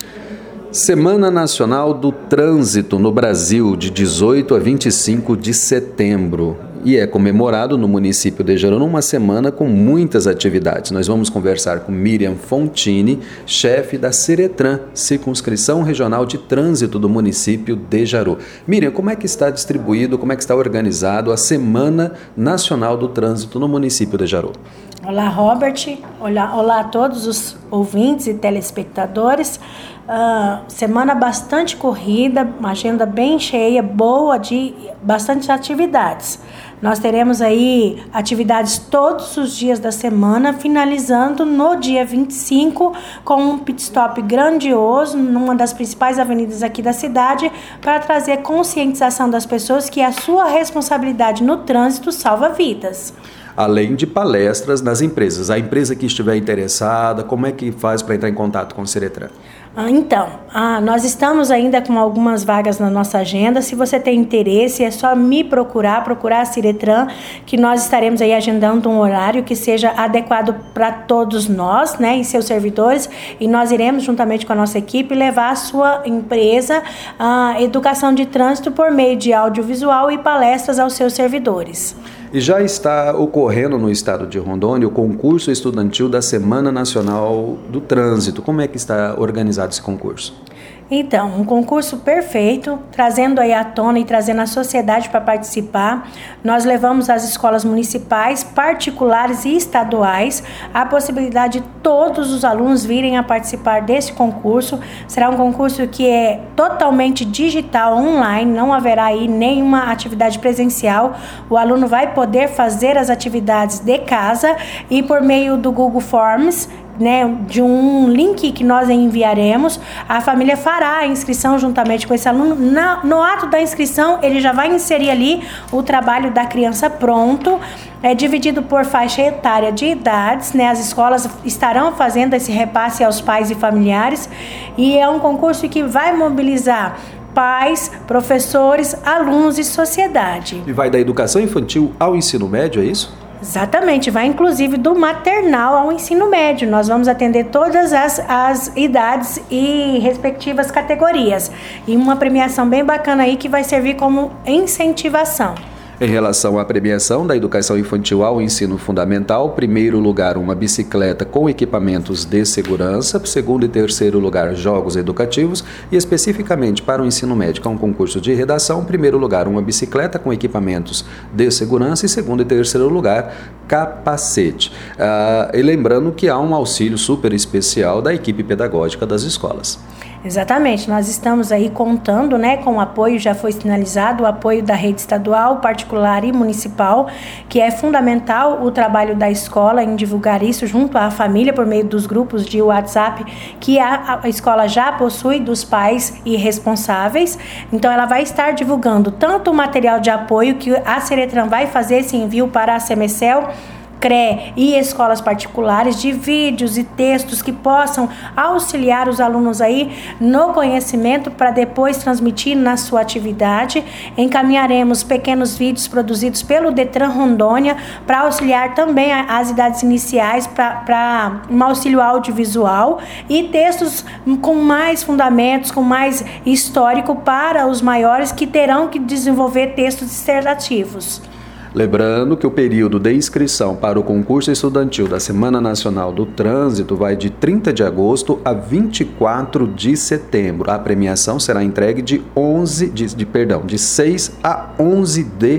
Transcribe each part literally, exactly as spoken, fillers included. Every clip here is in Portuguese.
Semana Nacional do Trânsito no Brasil, de dezoito a vinte e cinco de setembro. E é comemorado no município de Jaru uma semana com muitas atividades. Nós vamos conversar com Miriam Fontini, chefe da Ciretran, Circunscrição Regional de Trânsito do município de Jaru. Miriam, como é que está distribuído, como é que está organizado a Semana Nacional do Trânsito no município de Jaru? Olá, Robert. Olá, olá a todos os ouvintes e telespectadores. Uh, semana bastante corrida, uma agenda bem cheia, boa, de bastante atividades. Nós teremos aí atividades todos os dias da semana, finalizando no dia vinte e cinco com um pit stop grandioso numa das principais avenidas aqui da cidade, para trazer conscientização das pessoas que a sua responsabilidade no trânsito salva vidas. Além de palestras nas empresas. A empresa que estiver interessada, como é que faz para entrar em contato com o Ciretran? Ah, então, ah, nós estamos ainda com algumas vagas na nossa agenda. Se você tem interesse, é só me procurar, procurar a Ciretran, que nós estaremos aí agendando um horário que seja adequado para todos nós, né, e seus servidores, e nós iremos, juntamente com a nossa equipe, levar a sua empresa a educação de trânsito por meio de audiovisual e palestras aos seus servidores. E já está ocorrendo no estado de Rondônia o concurso estudantil da Semana Nacional do Trânsito. Como é que está organizado esse concurso? Então, um concurso perfeito, trazendo aí à tona e trazendo a sociedade para participar. Nós levamos às escolas municipais, particulares e estaduais a possibilidade de todos os alunos virem a participar desse concurso. Será um concurso que é totalmente digital, online, não haverá aí nenhuma atividade presencial. O aluno vai poder fazer as atividades de casa e por meio do Google Forms, né, de um link que nós enviaremos, a família fará a inscrição juntamente com esse aluno. Na, no ato da inscrição, ele já vai inserir ali o trabalho da criança pronto, é dividido por faixa etária de idades, né? As escolas estarão fazendo esse repasse aos pais e familiares, e é um concurso que vai mobilizar pais, professores, alunos e sociedade. E vai da educação infantil ao ensino médio, é isso? Exatamente, vai inclusive do maternal ao ensino médio. Nós vamos atender todas as, as idades e respectivas categorias. E uma premiação bem bacana aí que vai servir como incentivação. Em relação à premiação da educação infantil ao ensino fundamental, primeiro lugar, uma bicicleta com equipamentos de segurança, segundo e terceiro lugar, jogos educativos, e especificamente para o ensino médio, com um concurso de redação, primeiro lugar, uma bicicleta com equipamentos de segurança e segundo e terceiro lugar, capacete. Ah, e lembrando que há um auxílio super especial da equipe pedagógica das escolas. Exatamente, nós estamos aí contando, né, com o apoio, já foi sinalizado, o apoio da rede estadual, particular e municipal, que é fundamental o trabalho da escola em divulgar isso junto à família por meio dos grupos de WhatsApp que a, a escola já possui dos pais e responsáveis. Então ela vai estar divulgando tanto o material de apoio que a Ciretran vai fazer esse envio para a Semecel, C R E e escolas particulares, de vídeos e textos que possam auxiliar os alunos aí no conhecimento para depois transmitir na sua atividade. Encaminharemos pequenos vídeos produzidos pelo Detran Rondônia para auxiliar também as idades iniciais para um auxílio audiovisual e textos com mais fundamentos, com mais histórico para os maiores que terão que desenvolver textos dissertativos. Lembrando que o período de inscrição para o concurso estudantil da Semana Nacional do Trânsito vai de trinta de agosto a vinte e quatro de setembro. A premiação será entregue de onze de, de perdão, de seis a onze de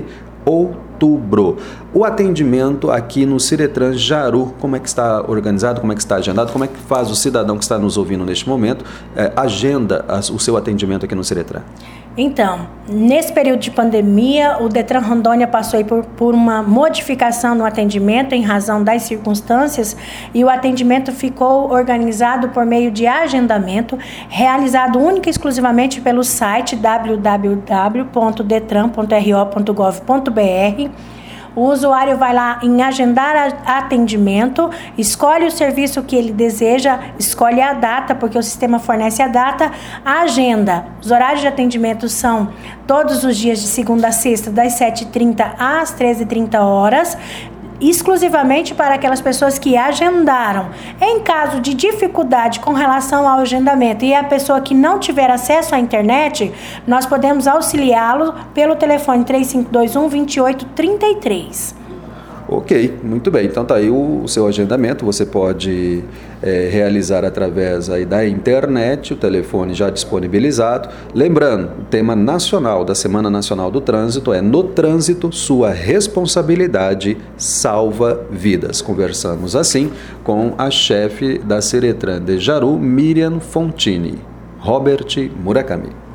outubro. O atendimento aqui no Ciretran Jaru, como é que está organizado, como é que está agendado, como é que faz o cidadão que está nos ouvindo neste momento, é, agenda as, o seu atendimento aqui no Ciretran? Então, nesse período de pandemia, o Detran Rondônia passou aí por, por uma modificação no atendimento em razão das circunstâncias, e o atendimento ficou organizado por meio de agendamento, realizado única e exclusivamente pelo site w w w ponto detran ponto r o ponto gov ponto b r. O usuário vai lá em agendar atendimento, escolhe o serviço que ele deseja, escolhe a data, porque o sistema fornece a data, a agenda. Os horários de atendimento são todos os dias de segunda a sexta, das sete e trinta às treze e trinta horas. exclusivamente para aquelas pessoas que agendaram. Em caso de dificuldade com relação ao agendamento e a pessoa que não tiver acesso à internet, nós podemos auxiliá-lo pelo telefone três cinco dois um, dois oito três três. Ok, muito bem. Então tá aí o, o seu agendamento, você pode é, realizar através aí da internet, o telefone já disponibilizado. Lembrando, o tema nacional da Semana Nacional do Trânsito é No Trânsito, sua responsabilidade salva vidas. Conversamos assim com a chefe da Seretran de Jaru, Miriam Fontini, Robert Murakami.